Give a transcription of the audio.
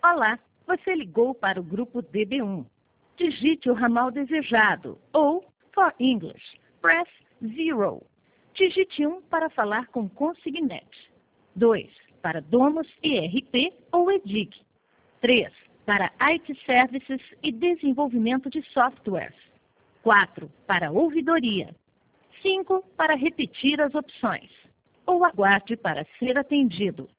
Olá, você ligou para o grupo DB1. Digite o ramal desejado ou, for English, press 0. Digite 1 para falar com Consignet. 2 para Domus ERP ou EDIC. 3 para IT Services e desenvolvimento de softwares. 4 para ouvidoria. 5 para repetir as opções. Ou aguarde para ser atendido.